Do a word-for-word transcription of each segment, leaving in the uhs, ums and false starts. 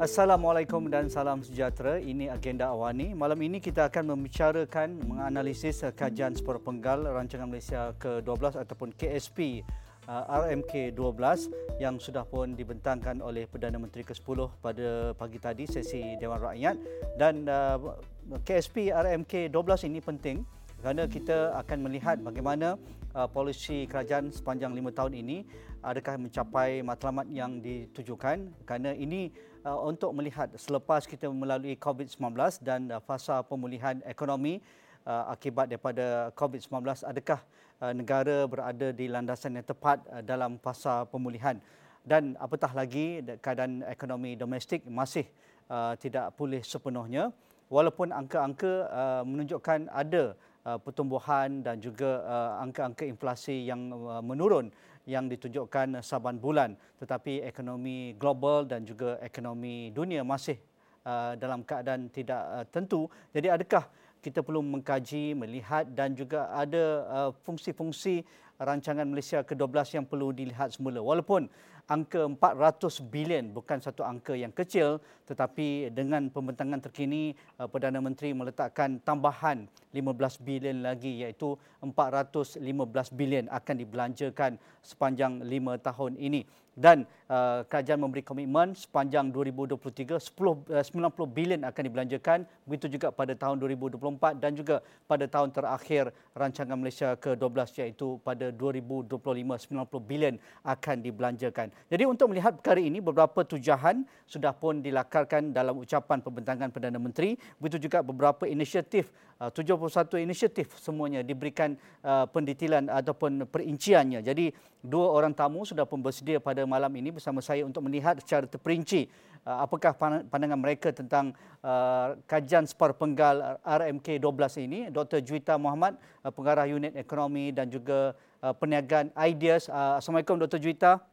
Assalamualaikum dan salam sejahtera. Ini agenda Awani. Malam ini kita akan membicarakan, menganalisis kajian seperpenggal Rancangan Malaysia ke dua belas ataupun K S P uh, R M K dua belas yang sudah pun dibentangkan oleh Perdana Menteri ke sepuluh pada pagi tadi sesi Dewan Rakyat. Dan uh, K S P R M K dua belas ini penting kerana kita akan melihat bagaimana uh, polisi kerajaan sepanjang lima tahun ini adakah mencapai matlamat yang ditujukan, kerana ini uh, untuk melihat selepas kita melalui COVID sembilan belas dan uh, fasa pemulihan ekonomi uh, akibat daripada COVID sembilan belas, adakah uh, negara berada di landasan yang tepat uh, dalam fasa pemulihan, dan apatah lagi keadaan ekonomi domestik masih uh, tidak pulih sepenuhnya walaupun angka-angka uh, menunjukkan ada uh, pertumbuhan dan juga uh, angka-angka inflasi yang uh, menurun yang ditunjukkan saban bulan, tetapi ekonomi global dan juga ekonomi dunia masih uh, dalam keadaan tidak uh, tentu. Jadi adakah kita perlu mengkaji, melihat dan juga ada uh, fungsi-fungsi rancangan Malaysia ke dua belas yang perlu dilihat semula. Walaupun angka empat ratus bilion bukan satu angka yang kecil, tetapi dengan pembentangan terkini uh, Perdana Menteri meletakkan tambahan lima belas bilion lagi, iaitu empat ratus lima belas bilion akan dibelanjakan sepanjang lima tahun ini. Dan uh, kerajaan memberi komitmen sepanjang dua ribu dua puluh tiga sembilan puluh bilion akan dibelanjakan, begitu juga pada tahun dua ribu dua puluh empat dan juga pada tahun terakhir rancangan Malaysia ke dua belas, iaitu pada dua ribu dua puluh lima sembilan puluh bilion akan dibelanjakan. Jadi untuk melihat perkara ini, beberapa tujahan sudah pun dilakarkan dalam ucapan pembentangan Perdana Menteri, begitu juga beberapa inisiatif, tujuh puluh satu inisiatif semuanya diberikan uh, pendetilan ataupun perinciannya. Jadi dua orang tamu sudah pun bersedia pada malam ini bersama saya untuk melihat secara terperinci uh, apakah pandangan mereka tentang uh, kajian seperpenggal R M K dua belas ini. Doktor Juwita Mohamad, uh, Pengarah Unit Ekonomi dan juga uh, Perniagaan Ideas. Uh, Assalamualaikum Doktor Juwita.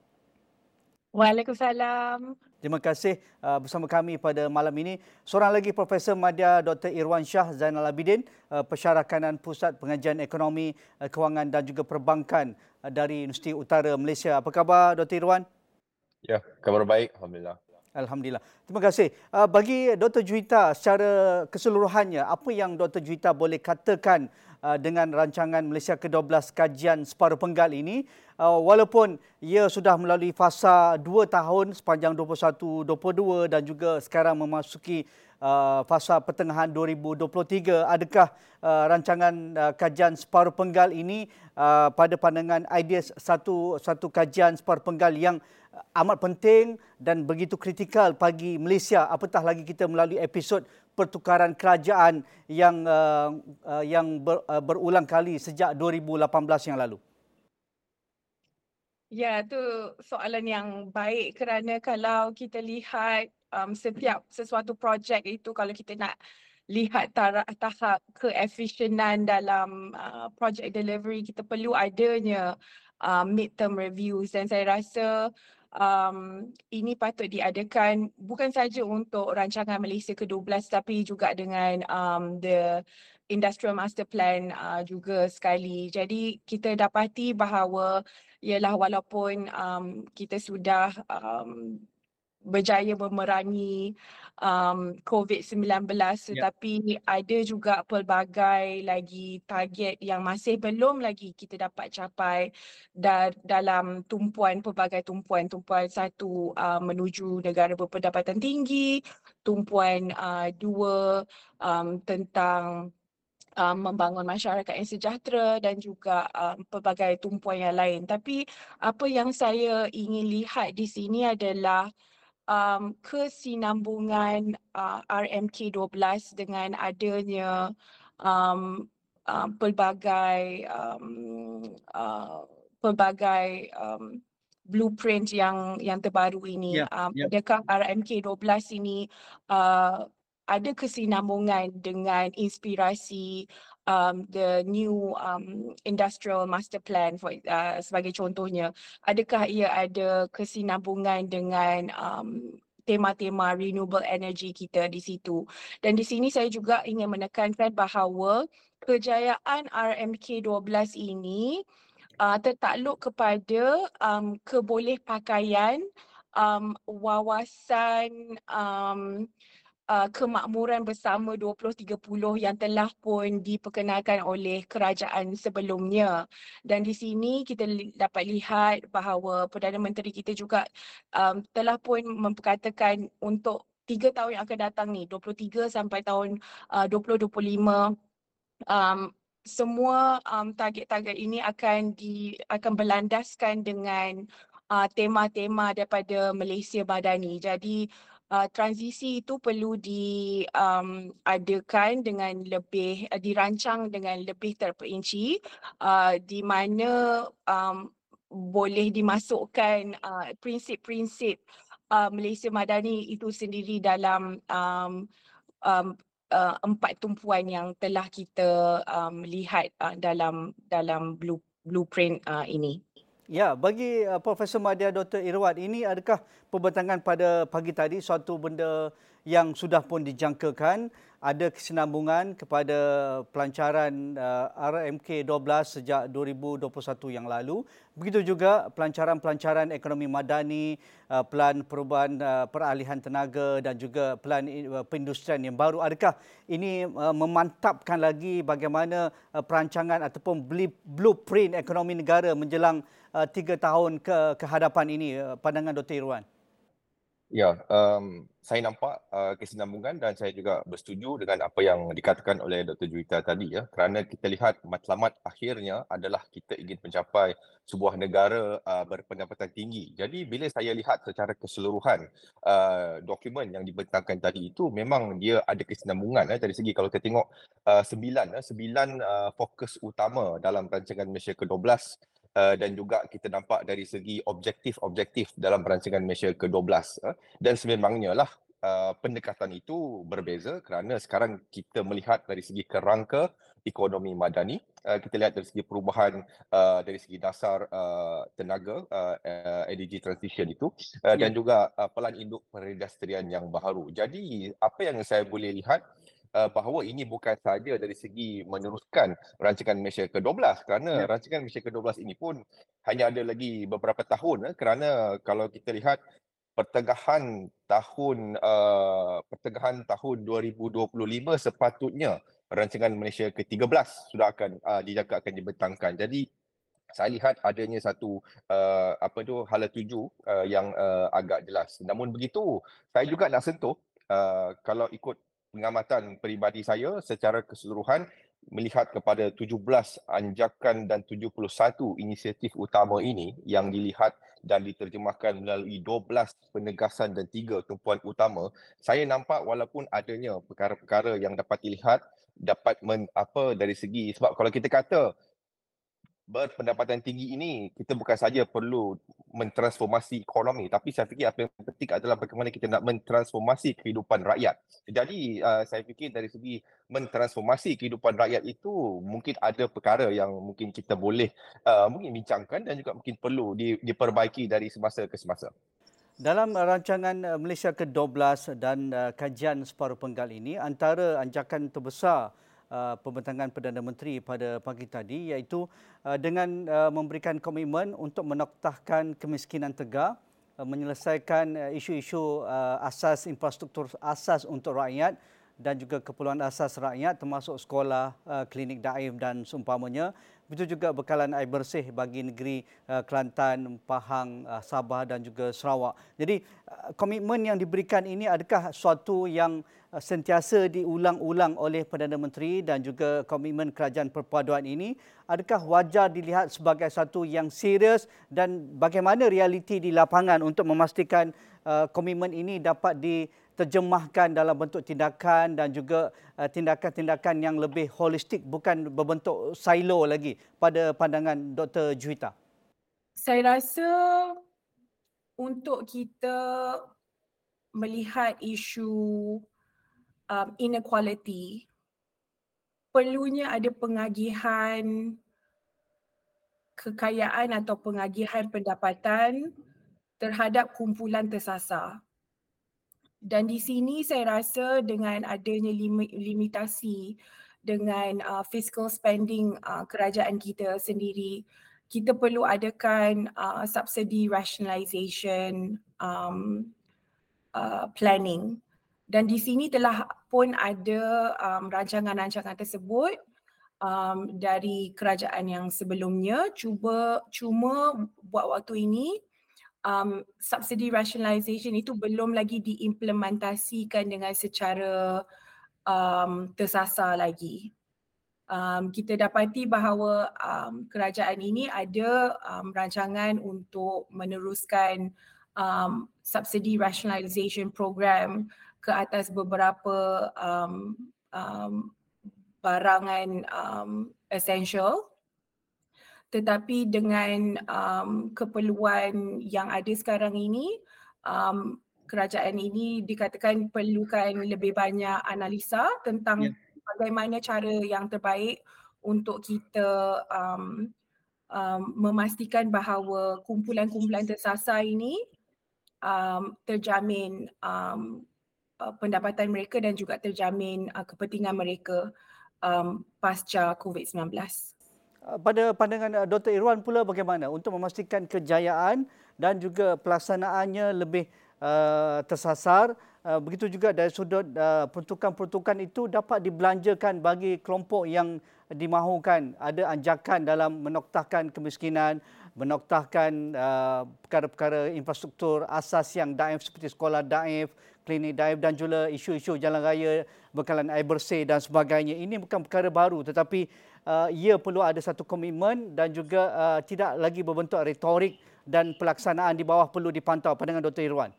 Waalaikumsalam. Terima kasih uh, bersama kami pada malam ini. Seorang lagi Profesor Madya Doktor Irwan Shah Zainal Abidin, uh, Pensyarakanan Pusat Pengajian Ekonomi, uh, Kewangan dan juga Perbankan uh, dari Universiti Utara Malaysia. Apa khabar Doktor Irwan? Ya, kabar baik, alhamdulillah. Alhamdulillah. Terima kasih. Uh, bagi Doktor Juwita secara keseluruhannya, apa yang Doktor Juwita boleh katakan uh, dengan rancangan Malaysia ke dua belas kajian separuh-penggal ini, uh, walaupun ia sudah melalui fasa dua tahun sepanjang dua puluh satu dua puluh dua dan juga sekarang memasuki uh, fasa pertengahan dua ribu dua puluh tiga, adakah uh, rancangan uh, kajian separuh-penggal ini uh, pada pandangan Ideas satu satu kajian separuh-penggal yang amat penting dan begitu kritikal bagi Malaysia, apatah lagi kita melalui episod pertukaran kerajaan yang uh, uh, yang ber, uh, berulang kali sejak dua ribu lapan belas yang lalu? Ya, itu soalan yang baik kerana kalau kita lihat um, setiap sesuatu projek itu, kalau kita nak lihat taraf tahap keefisienan dalam uh, project delivery, kita perlu adanya uh, mid-term reviews, dan saya rasa um, ini patut diadakan bukan saja untuk rancangan Malaysia ke dua belas tapi juga dengan um, the Industrial Master Plan uh, juga sekali. Jadi kita dapati bahawa ialah walaupun um, kita sudah um, berjaya memerangi um, COVID sembilan belas, Ya. tetapi ada juga pelbagai lagi target yang masih belum lagi kita dapat capai da- dalam tumpuan, pelbagai tumpuan. Tumpuan satu uh, menuju negara berpendapatan tinggi, tumpuan uh, dua um, tentang Um, membangun masyarakat yang sejahtera, dan juga um, pelbagai tumpuan yang lain. Tapi apa yang saya ingin lihat di sini adalah um, kesinambungan uh, R M K dua belas dengan adanya um, uh, pelbagai um, uh, pelbagai um, blueprint yang yang terbaru ini. Ya, Um, ya. adakah R M K dua belas ini uh, ada kesinambungan dengan inspirasi um, the new um, Industrial Master Plan for, uh, sebagai contohnya? Adakah ia ada kesinambungan dengan um, tema-tema renewable energy kita di situ? Dan di sini saya juga ingin menekankan bahawa kejayaan R M K dua belas ini uh, tertakluk kepada um, kebolehpakaian um, wawasan um, uh, kemakmuran bersama dua puluh tiga puluh yang telah pun diperkenalkan oleh kerajaan sebelumnya. Dan di sini kita li- dapat lihat bahawa Perdana Menteri kita juga um, telah pun memperkatakan untuk tiga tahun yang akan datang ni, dua puluh tiga sampai tahun uh, dua ribu dua puluh lima, um, semua um, target-target ini akan di akan berlandaskan dengan uh, tema-tema daripada Malaysia Madani. Jadi uh, transisi itu perlu diadakan um, dengan lebih uh, dirancang dengan lebih terperinci, uh, di mana um, boleh dimasukkan uh, prinsip-prinsip uh, Malaysia Madani itu sendiri dalam um, um, uh, empat tumpuan yang telah kita um, lihat uh, dalam dalam blue, blueprint uh, ini. Ya, bagi uh, Profesor Madya Doktor Irwan, ini adakah pembentangan pada pagi tadi suatu benda yang sudah pun dijangkakan, ada kesinambungan kepada pelancaran uh, R M K dua belas sejak dua ribu dua puluh satu yang lalu. Begitu juga pelancaran-pelancaran ekonomi madani, uh, pelan perubahan uh, peralihan tenaga dan juga pelan uh, perindustrian yang baru. Adakah ini uh, memantapkan lagi bagaimana uh, perancangan ataupun blueprint ekonomi negara menjelang uh, tiga tahun ke, ke hadapan ini, uh, pandangan Doktor Irwan? Ya, um, saya nampak uh, kesinambungan dan saya juga bersetuju dengan apa yang dikatakan oleh Doktor Juwita tadi ya, kerana kita lihat matlamat akhirnya adalah kita ingin mencapai sebuah negara uh, berpendapatan tinggi. Jadi bila saya lihat secara keseluruhan uh, dokumen yang dibentangkan tadi itu, memang dia ada kesinambungan eh, dari segi kalau kita tengok uh, sembilan, eh, sembilan uh, fokus utama dalam rancangan Malaysia ke dua belas. Uh, dan juga kita nampak dari segi objektif-objektif dalam perancangan Malaysia ke dua belas. Uh, dan sememangnya lah uh, pendekatan itu berbeza kerana sekarang kita melihat dari segi kerangka ekonomi madani, uh, kita lihat dari segi perubahan uh, dari segi dasar uh, tenaga, uh, uh, energy transition itu, uh, dan juga uh, pelan induk perindustrian yang baru. Jadi apa yang saya boleh lihat, Uh, bahawa ini bukan sahaja dari segi meneruskan rancangan Malaysia ke dua belas kerana ya. rancangan Malaysia ke dua belas ini pun hanya ada lagi beberapa tahun eh, kerana kalau kita lihat pertengahan tahun uh, pertengahan tahun dua ribu dua puluh lima sepatutnya rancangan Malaysia ke tiga belas sudah akan uh, dijangka akan dibentangkan. Jadi saya lihat adanya satu uh, apa tu hala tuju uh, yang uh, agak jelas. Namun begitu, saya juga nak sentuh uh, kalau ikut pengamatan peribadi saya secara keseluruhan melihat kepada tujuh belas anjakan dan tujuh puluh satu inisiatif utama ini yang dilihat dan diterjemahkan melalui dua belas penegasan dan tiga tumpuan utama, saya nampak walaupun adanya perkara-perkara yang dapat dilihat dapat men, apa dari segi sebab kalau kita kata berpendapatan tinggi ini, kita bukan saja perlu mentransformasi ekonomi, tapi saya fikir apa yang penting adalah bagaimana kita nak mentransformasi kehidupan rakyat. Jadi uh, saya fikir dari segi mentransformasi kehidupan rakyat itu mungkin ada perkara yang mungkin kita boleh uh, mungkin bincangkan dan juga mungkin perlu di, diperbaiki dari semasa ke semasa. Dalam rancangan Malaysia ke dua belas dan uh, kajian separuh penggal ini, antara anjakan terbesar Uh, pembentangan Perdana Menteri pada pagi tadi iaitu uh, dengan uh, memberikan komitmen untuk menoktahkan kemiskinan tegar, uh, menyelesaikan uh, isu-isu uh, asas infrastruktur asas untuk rakyat dan juga keperluan asas rakyat termasuk sekolah, uh, klinik daif dan seumpamanya. Begitu juga bekalan air bersih bagi negeri uh, Kelantan, Pahang, uh, Sabah dan juga Sarawak. Jadi uh, komitmen yang diberikan ini adakah suatu yang uh, sentiasa diulang-ulang oleh Perdana Menteri dan juga komitmen kerajaan perpaduan ini? Adakah wajar dilihat sebagai satu yang serius dan bagaimana realiti di lapangan untuk memastikan uh, komitmen ini dapat di terjemahkan dalam bentuk tindakan dan juga uh, tindakan-tindakan yang lebih holistik, bukan berbentuk silo lagi pada pandangan Doktor Juwita? Saya rasa untuk kita melihat isu um, inequality, perlunya ada pengagihan kekayaan atau pengagihan pendapatan terhadap kumpulan tersasar. Dan di sini saya rasa dengan adanya lim- limitasi dengan uh, fiscal spending uh, kerajaan kita sendiri kita perlu adakan uh, subsidy rationalisation um, uh, planning, dan di sini telah pun ada um, rancangan-rancangan tersebut um, dari kerajaan yang sebelumnya. Cuba cuma buat waktu ini um, subsidy rationalisation itu belum lagi diimplementasikan dengan secara um, tersasar lagi. Um, kita dapati bahawa um, kerajaan ini ada um, rancangan untuk meneruskan um, subsidy rationalisation program ke atas beberapa um, um, barangan um, essential, tetapi dengan um, keperluan yang ada sekarang ini, um, kerajaan ini dikatakan perlukan lebih banyak analisa tentang yeah. bagaimana cara yang terbaik untuk kita um, um, memastikan bahawa kumpulan-kumpulan tersasar ini um, terjamin um, uh, pendapatan mereka dan juga terjamin uh, kepentingan mereka um, pasca covid sembilan belas. Pada pandangan Doktor Irwan pula bagaimana untuk memastikan kejayaan dan juga pelaksanaannya lebih uh, tersasar, uh, begitu juga dari sudut uh, peruntukan-peruntukan itu dapat dibelanjakan bagi kelompok yang dimahukan, ada anjakan dalam menoktahkan kemiskinan, menoktahkan uh, perkara-perkara infrastruktur asas yang daif seperti sekolah daif, klinik daif dan juga isu-isu jalan raya, bekalan air bersih dan sebagainya. Ini bukan perkara baru, tetapi uh, ia perlu ada satu komitmen dan juga uh, tidak lagi berbentuk retorik dan pelaksanaan di bawah perlu dipantau. Pandangan Doktor Irwan.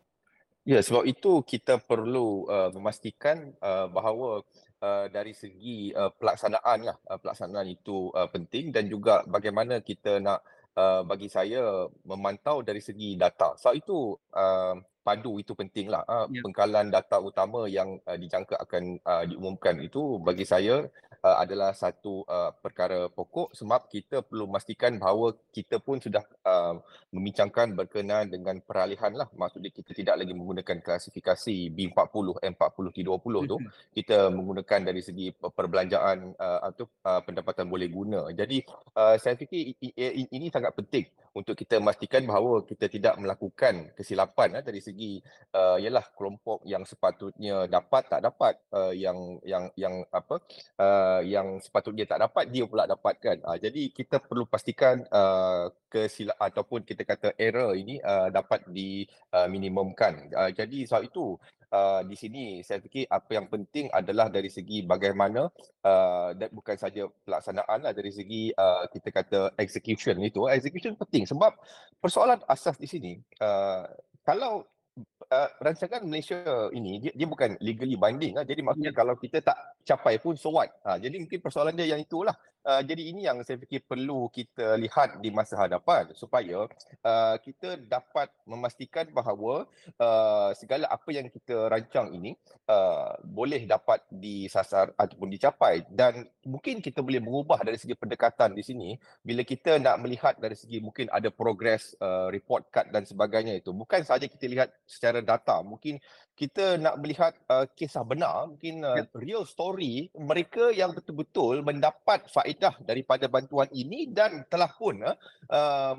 Ya, sebab itu kita perlu uh, memastikan uh, bahawa uh, dari segi uh, pelaksanaan lah, uh, pelaksanaan itu uh, penting, dan juga bagaimana kita nak uh, bagi saya memantau dari segi data. Sebab itu uh, padu itu penting lah. Uh, ya. Pengkalan data utama yang uh, dijangka akan uh, diumumkan itu bagi saya uh, adalah satu uh, perkara pokok, sebab kita perlu memastikan bahawa kita pun sudah uh, membincangkan berkenaan dengan peralihan lah. Maksudnya kita tidak lagi menggunakan klasifikasi B empat puluh, M empat puluh, T dua puluh tu. Kita menggunakan dari segi perbelanjaan uh, atau uh, pendapatan boleh guna. Jadi uh, saya fikir ini sangat penting untuk kita memastikan bahawa kita tidak melakukan kesilapan uh, dari segi uh, ialah kelompok yang sepatutnya dapat tak dapat, uh, yang yang yang apa uh, yang sepatutnya tak dapat dia pula dapatkan. Uh, jadi kita perlu pastikan uh, kesilap ataupun kita kata error ini uh, dapat diminimumkan. Uh, jadi sebab itu Uh, di sini saya fikir apa yang penting adalah dari segi bagaimana uh, dan bukan saja pelaksanaan lah, dari segi uh, kita kata execution itu. Execution penting sebab persoalan asas di sini uh, kalau uh, rancangan Malaysia ini dia, dia bukan legally binding lah. Jadi maksudnya yeah. kalau kita tak capai pun so what. Uh, jadi mungkin persoalan dia yang itulah. Uh, jadi ini yang saya fikir perlu kita lihat di masa hadapan supaya uh, kita dapat memastikan bahawa uh, segala apa yang kita rancang ini uh, boleh dapat disasar ataupun dicapai, dan mungkin kita boleh mengubah dari segi pendekatan di sini bila kita nak melihat dari segi mungkin ada progress, uh, report card dan sebagainya. Itu bukan saja kita lihat secara data, mungkin kita nak melihat uh, kisah benar, mungkin uh, real story mereka yang betul-betul mendapat faedah daripada bantuan ini dan telah pun uh, uh,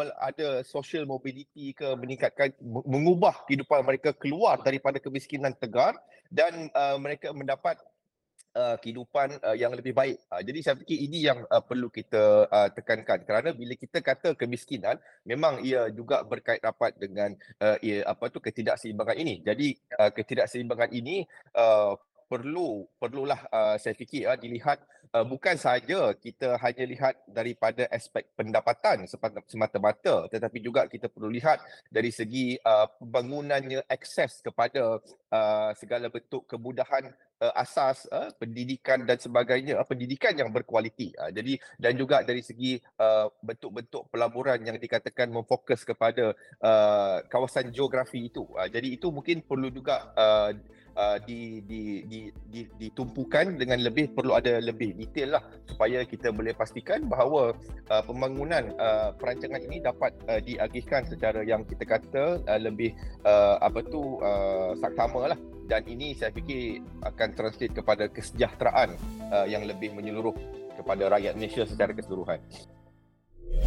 ada social mobility ke, meningkatkan, mengubah kehidupan mereka keluar daripada kemiskinan tegar dan uh, mereka mendapat Uh, kehidupan uh, yang lebih baik. Uh, jadi saya fikir ini yang uh, perlu kita uh, tekankan, kerana bila kita kata kemiskinan memang ia juga berkait rapat dengan uh, ia, apa tu ketidakseimbangan ini. Jadi uh, ketidakseimbangan ini uh, perlu perlulah uh, saya fikir uh, dilihat uh, bukan sahaja kita hanya lihat daripada aspek pendapatan semata-mata, tetapi juga kita perlu lihat dari segi uh, pembangunannya akses kepada uh, segala bentuk kemudahan uh, asas, uh, pendidikan dan sebagainya, uh, pendidikan yang berkualiti. Uh, jadi dan juga dari segi uh, bentuk-bentuk pelaburan yang dikatakan memfokus kepada uh, kawasan geografi itu. Uh, jadi itu mungkin perlu juga uh, Uh, di, di, di, di, ditumpukan dengan lebih, perlu ada lebih detail lah supaya kita boleh pastikan bahawa uh, pembangunan uh, perancangan ini dapat uh, diagihkan secara yang kita kata uh, lebih uh, apa tu uh, saksama lah, dan ini saya fikir akan translate kepada kesejahteraan uh, yang lebih menyeluruh kepada rakyat Malaysia secara keseluruhan.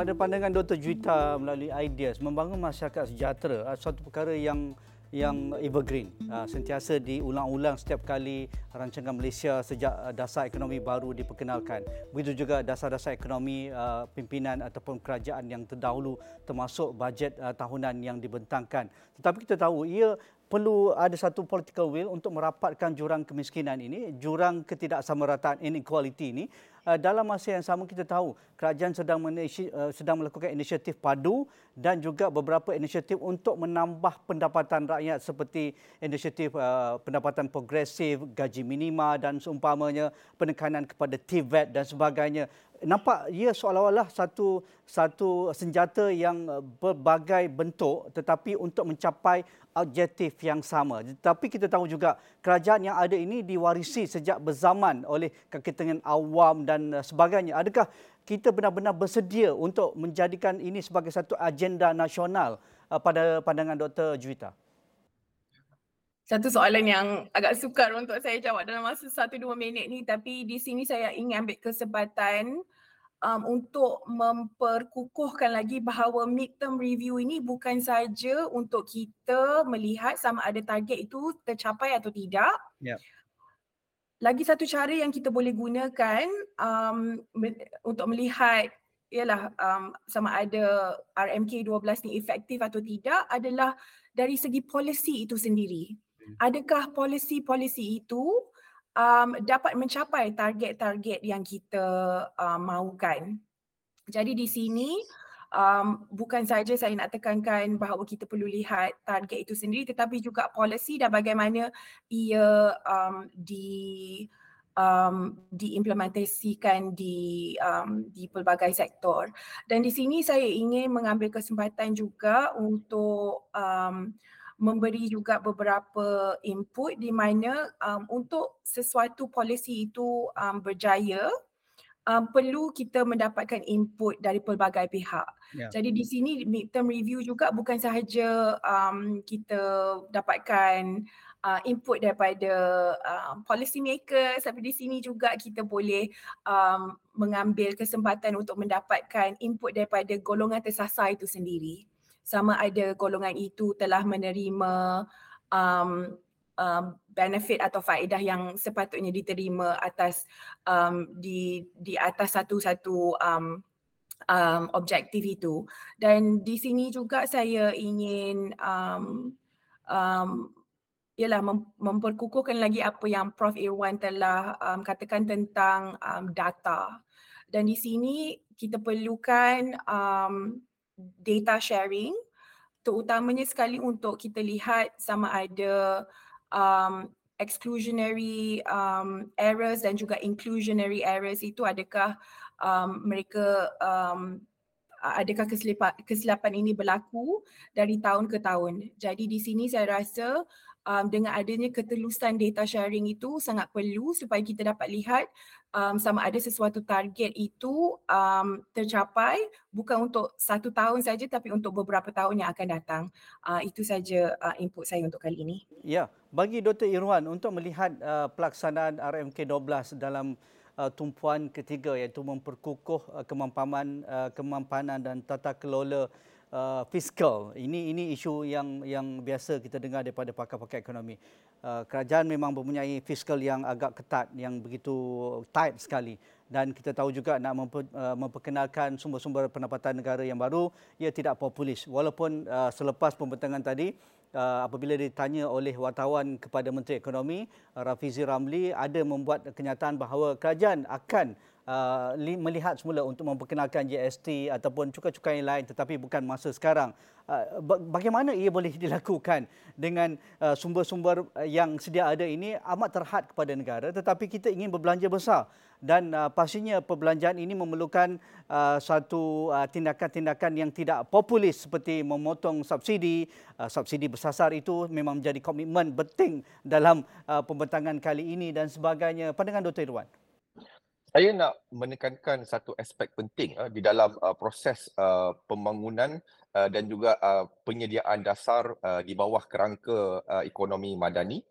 pada pandangan Doktor Juwita melalui ideas membangun masyarakat sejahtera, uh, suatu perkara yang yang evergreen, uh, sentiasa diulang-ulang setiap kali rancangan Malaysia sejak uh, dasar ekonomi baru diperkenalkan. Begitu juga dasar-dasar ekonomi uh, pimpinan ataupun kerajaan yang terdahulu, termasuk bajet uh, tahunan yang dibentangkan. Tetapi kita tahu ia perlu ada satu political will untuk merapatkan jurang kemiskinan ini, jurang ketidaksamarataan, inequality ini. Uh, dalam masa yang sama kita tahu kerajaan sedang menisi, uh, sedang melakukan inisiatif padu dan juga beberapa inisiatif untuk menambah pendapatan rakyat seperti inisiatif uh, pendapatan progresif, gaji minima dan seumpamanya, penekanan kepada T V A T dan sebagainya. Nampak ia seolah-olah satu satu senjata yang berbagai bentuk tetapi untuk mencapai objektif yang sama. Tetapi kita tahu juga kerajaan yang ada ini diwarisi sejak berzaman oleh kaki tangan awam dan sebagainya. Adakah kita benar-benar bersedia untuk menjadikan ini sebagai satu agenda nasional pada pandangan Doktor Juwita? Satu soalan yang agak sukar untuk saya jawab dalam masa satu dua minit ni, tapi di sini saya ingin ambil kesempatan um, untuk memperkukuhkan lagi bahawa midterm review ini bukan saja untuk kita melihat sama ada target itu tercapai atau tidak. Ya. Lagi satu cara yang kita boleh gunakan um, untuk melihat ialah um, sama ada R M K dua belas ni efektif atau tidak adalah dari segi polisi itu sendiri. Adakah polisi-polisi itu um, dapat mencapai target-target yang kita um, mahukan? Jadi di sini um, bukan saja saya nak tekankan bahawa kita perlu lihat target itu sendiri, tetapi juga polisi dan bagaimana ia um, di um, diimplementasikan di um, di pelbagai sektor. Dan di sini saya ingin mengambil kesempatan juga untuk um, memberi juga beberapa input di mana um, untuk sesuatu polisi itu um, berjaya, um, perlu kita mendapatkan input dari pelbagai pihak. Ya. Jadi di sini midterm review juga bukan sahaja um, kita dapatkan uh, input daripada uh, policy makers, tapi di sini juga kita boleh um, mengambil kesempatan untuk mendapatkan input daripada golongan tersasar itu sendiri. Sama ada golongan itu telah menerima um, um, benefit atau faedah yang sepatutnya diterima atas um, di di atas satu-satu um, um, objektif itu. Dan di sini juga saya ingin um, um, ialah mem- memperkukuhkan lagi apa yang Profesor Irwan telah um, katakan tentang um, data. Dan di sini kita perlukan um, data sharing, terutamanya sekali untuk kita lihat sama ada um, exclusionary um, errors dan juga inclusionary errors itu adakah um, mereka um, adakah kesilapan, kesilapan ini berlaku dari tahun ke tahun. Jadi di sini saya rasa um, dengan adanya ketelusan data sharing itu sangat perlu supaya kita dapat lihat um, sama ada sesuatu target itu um, tercapai bukan untuk satu tahun saja tapi untuk beberapa tahun yang akan datang. Uh, itu saja uh, input saya untuk kali ini. Ya, bagi Doktor Irwan untuk melihat uh, pelaksanaan R M K dua belas dalam uh, tumpuan ketiga iaitu memperkukuh uh, kemampanan uh, kemampanan dan tata kelola uh, fiskal. Ini ini isu yang yang biasa kita dengar daripada pakar-pakar ekonomi. Uh, kerajaan memang mempunyai fiskal yang agak ketat, yang begitu tight sekali. Dan kita tahu juga nak memper, uh, memperkenalkan sumber-sumber pendapatan negara yang baru, ia tidak populis. Walaupun uh, selepas pembentangan tadi, Uh, apabila ditanya oleh wartawan kepada Menteri Ekonomi uh, Rafizi Ramli, ada membuat kenyataan bahawa kerajaan akan uh, li- melihat semula untuk memperkenalkan G S T ataupun cukai-cukai yang lain, tetapi bukan masa sekarang. Uh, bagaimana ia boleh dilakukan dengan uh, sumber-sumber yang sedia ada ini amat terhad kepada negara, tetapi kita ingin berbelanja besar. Dan uh, pastinya perbelanjaan ini memerlukan uh, suatu uh, tindakan-tindakan yang tidak populis seperti memotong subsidi. Uh, subsidi bersasar itu memang menjadi komitmen penting dalam uh, pembentangan kali ini dan sebagainya. Pandangan Doktor Irwan? Saya nak menekankan satu aspek penting uh, di dalam uh, proses uh, pembangunan uh, dan juga uh, penyediaan dasar uh, di bawah kerangka uh, ekonomi madani.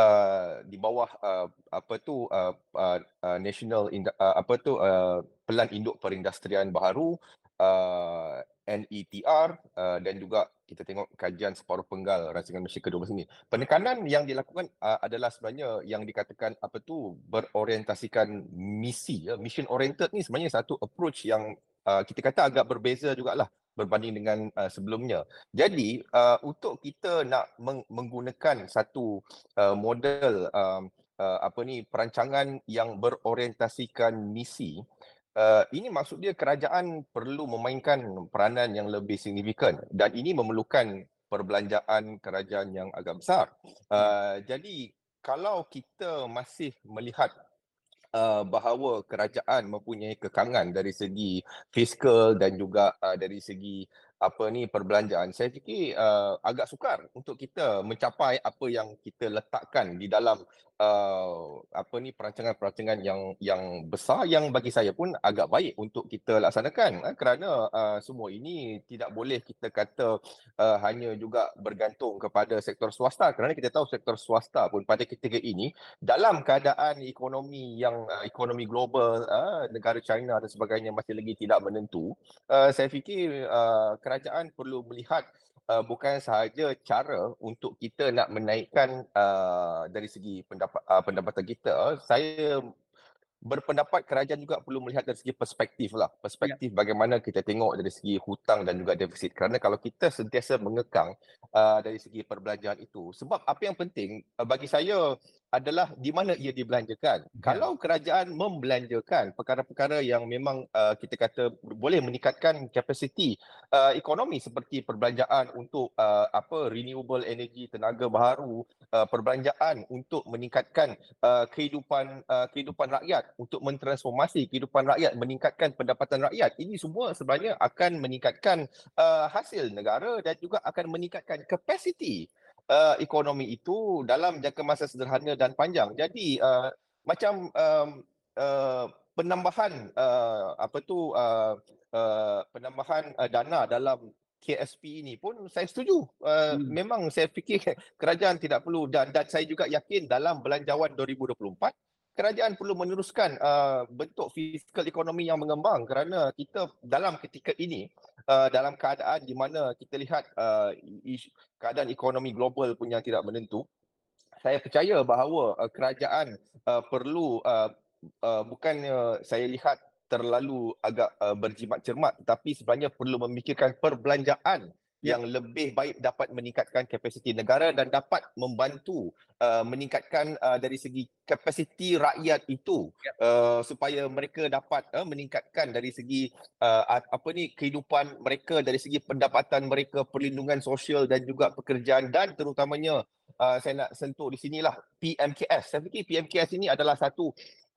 Uh, di bawah uh, apa tu uh, uh, uh, national uh, apa tu uh, pelan induk perindustrian baharu uh, N E T R uh, dan juga kita tengok kajian separuh penggal rancangan Malaysia ke dua belas ini. Penekanan yang dilakukan uh, adalah sebenarnya yang dikatakan apa tu berorientasikan misi, ya. Mission oriented ni sebenarnya satu approach yang uh, kita kata agak berbeza jugalah berbanding dengan uh, sebelumnya. Jadi uh, untuk kita nak meng- menggunakan satu uh, model um, uh, apa ni perancangan yang berorientasikan misi, Uh, ini maksud dia kerajaan perlu memainkan peranan yang lebih signifikan dan ini memerlukan perbelanjaan kerajaan yang agak besar. Uh, jadi kalau kita masih melihat uh, bahawa kerajaan mempunyai kekangan dari segi fiskal dan juga uh, dari segi apa ni perbelanjaan, saya fikir uh, agak sukar untuk kita mencapai apa yang kita letakkan di dalam uh, apa ni perancangan-perancangan yang yang besar yang bagi saya pun agak baik untuk kita laksanakan, eh, kerana uh, semua ini tidak boleh kita kata uh, hanya juga bergantung kepada sektor swasta, kerana kita tahu sektor swasta pun pada ketika ini dalam keadaan ekonomi yang uh, ekonomi global, uh, negara China dan sebagainya masih lagi tidak menentu, uh, saya fikir uh, kerajaan perlu melihat uh, bukan sahaja cara untuk kita nak menaikkan uh, dari segi pendapat, uh, pendapatan kita. Saya berpendapat kerajaan juga perlu melihat dari segi perspektif lah. Perspektif ya. Bagaimana kita tengok dari segi hutang dan juga defisit. Kerana kalau kita sentiasa mengekang uh, dari segi perbelanjaan itu, sebab apa yang penting uh, bagi saya adalah di mana ia dibelanjakan. Ya. Kalau kerajaan membelanjakan perkara-perkara yang memang uh, kita kata boleh meningkatkan kapasiti uh, ekonomi seperti perbelanjaan untuk uh, apa renewable energy, tenaga baharu, uh, perbelanjaan untuk meningkatkan uh, kehidupan uh, kehidupan rakyat, untuk mentransformasi kehidupan rakyat, meningkatkan pendapatan rakyat. Ini semua sebenarnya akan meningkatkan uh, hasil negara dan juga akan meningkatkan kapasiti uh, ekonomi itu dalam jangka masa sederhana dan panjang. Jadi uh, macam um, uh, penambahan uh, apa tu uh, uh, penambahan uh, dana dalam K S P ini pun saya setuju. Uh, hmm. Memang saya fikir kerajaan tidak perlu dan dan saya juga yakin dalam belanjawan dua ribu dua puluh empat kerajaan perlu meneruskan uh, bentuk fiskal ekonomi yang mengembang, kerana kita dalam ketika ini uh, dalam keadaan di mana kita lihat uh, isu, keadaan ekonomi global pun yang tidak menentu. Saya percaya bahawa uh, kerajaan uh, perlu uh, uh, bukannya saya lihat terlalu agak uh, berjimat cermat, tetapi sebenarnya perlu memikirkan perbelanjaan yang ya. Lebih baik dapat meningkatkan kapasiti negara dan dapat membantu uh, meningkatkan uh, dari segi kapasiti rakyat itu ya. uh, supaya mereka dapat uh, meningkatkan dari segi uh, apa ni kehidupan mereka, dari segi pendapatan mereka, perlindungan sosial dan juga pekerjaan, dan terutamanya uh, saya nak sentuh di sinilah P M K S. Saya fikir P M K S ini adalah satu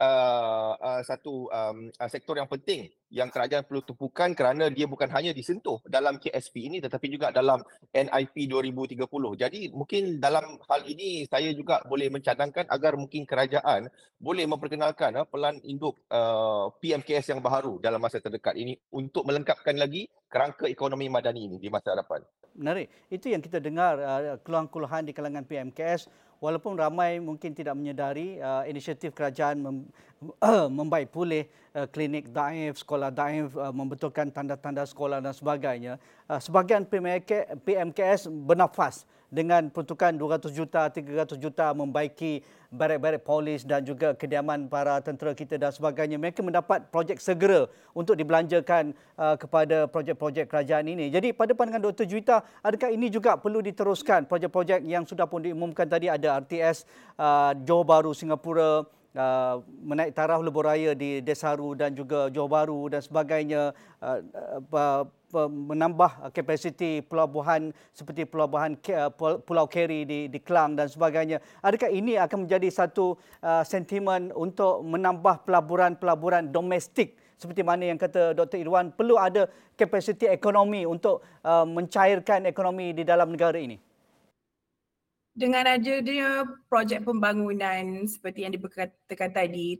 Uh, uh, satu um, uh, sektor yang penting yang kerajaan perlu tumpukan, kerana dia bukan hanya disentuh dalam K S P ini tetapi juga dalam N I P dua ribu tiga puluh. Jadi mungkin dalam hal ini saya juga boleh mencadangkan agar mungkin kerajaan boleh memperkenalkan uh, pelan induk uh, P M K S yang baharu dalam masa terdekat ini untuk melengkapkan lagi kerangka ekonomi madani ini di masa hadapan. Menarik. Itu yang kita dengar uh, keluhan-keluhan di kalangan P M K S. Walaupun ramai mungkin tidak menyedari uh, inisiatif kerajaan mem, uh, membaik pulih uh, klinik daif, sekolah daif, uh, membetulkan tanda-tanda sekolah dan sebagainya. Uh, sebahagian P M K S bernafas dengan peruntukan dua ratus juta, tiga ratus juta membaiki barak-barak polis dan juga kediaman para tentera kita dan sebagainya. Mereka mendapat projek segera untuk dibelanjakan uh, kepada projek-projek kerajaan ini. Jadi pada pandangan Doktor Juwita, adakah ini juga perlu diteruskan projek-projek yang sudah pun diumumkan tadi, ada R T S uh, Johor Bahru Singapura, uh, menaik taraf lebuh raya di Desaru dan juga Johor Bahru dan sebagainya, uh, uh, menambah kapasiti pelabuhan seperti pelabuhan Pulau Keri di, di Klang dan sebagainya. Adakah ini akan menjadi satu uh, sentimen untuk menambah pelaburan-pelaburan domestik seperti mana yang kata Doktor Irwan, perlu ada kapasiti ekonomi untuk uh, mencairkan ekonomi di dalam negara ini? Dengan adanya projek pembangunan seperti yang diberkatakan tadi,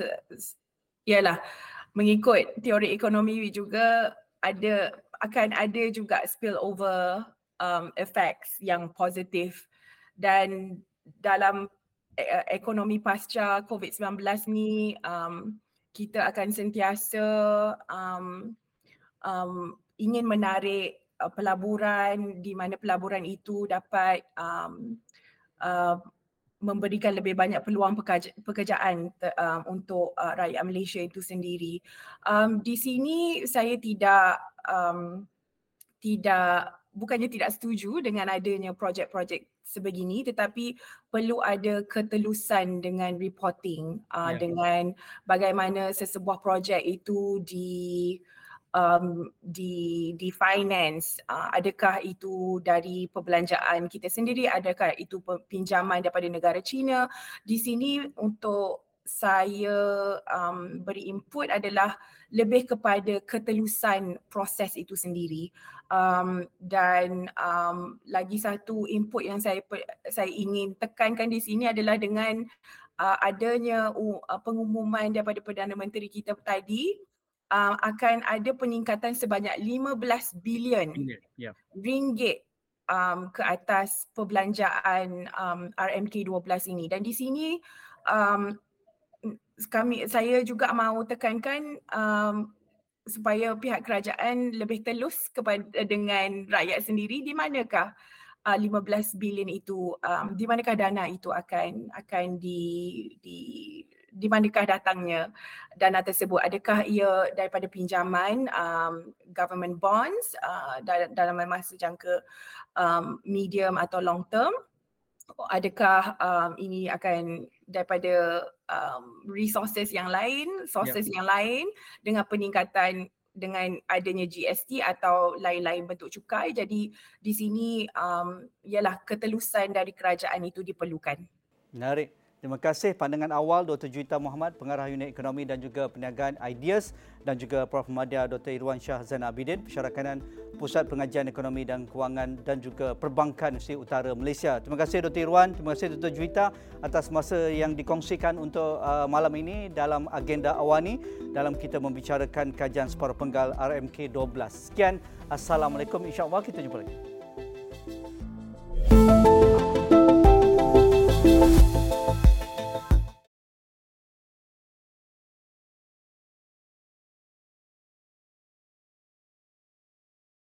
ialah mengikut teori ekonomi juga ada akan ada juga spillover um, effects yang positif, dan dalam uh, ekonomi pasca COVID sembilan belas ni um, kita akan sentiasa um, um, ingin menarik uh, pelaburan di mana pelaburan itu dapat um, uh, memberikan lebih banyak peluang pekerja, pekerjaan te, um, untuk uh, rakyat Malaysia itu sendiri. Um, di sini saya tidak um, tidak bukannya tidak setuju dengan adanya projek-projek sebegini, tetapi perlu ada ketelusan dengan reporting uh, Ya. dengan bagaimana sesebuah projek itu di um, di di finance, uh, adakah itu dari perbelanjaan kita sendiri, adakah itu pinjaman daripada negara China. Di sini untuk saya um, beri input adalah lebih kepada ketelusan proses itu sendiri. Um, dan um, lagi satu input yang saya saya ingin tekankan di sini adalah dengan uh, adanya uh, pengumuman daripada Perdana Menteri kita tadi, uh, akan ada peningkatan sebanyak lima belas bilion Ya. ringgit um, ke atas perbelanjaan um, R M K dua belas ini. Dan di sini um, kami saya juga mahu tekankan um, supaya pihak kerajaan lebih telus kepada dengan rakyat sendiri, di manakah uh, lima belas bilion itu, um, di manakah dana itu akan akan di di di manakah datangnya dana tersebut. Adakah ia daripada pinjaman um, government bonds uh, dalam, dalam masa jangka um, medium atau long term, adakah um, ini akan daripada um, resources yang lain, sources yeah. yang lain dengan peningkatan dengan adanya G S T atau lain-lain bentuk cukai. Jadi di sini um, ialah ketelusan dari kerajaan itu diperlukan. Menarik. Terima kasih pandangan awal Doktor Juwita Mohamad, Pengarah Unit Ekonomi dan juga Perniagaan Ideas, dan juga Profesor Madya Doktor Irwan Shah Zainal Abidin, Pensyarakanan Pusat Pengajian Ekonomi dan Kewangan dan juga Perbankan Universiti Utara Malaysia. Terima kasih Doktor Irwan, terima kasih Doktor Juwita atas masa yang dikongsikan untuk uh, malam ini dalam agenda Awani dalam kita membicarakan kajian separuh penggal R M K dua belas. Sekian, Assalamualaikum, insya-Allah kita jumpa lagi.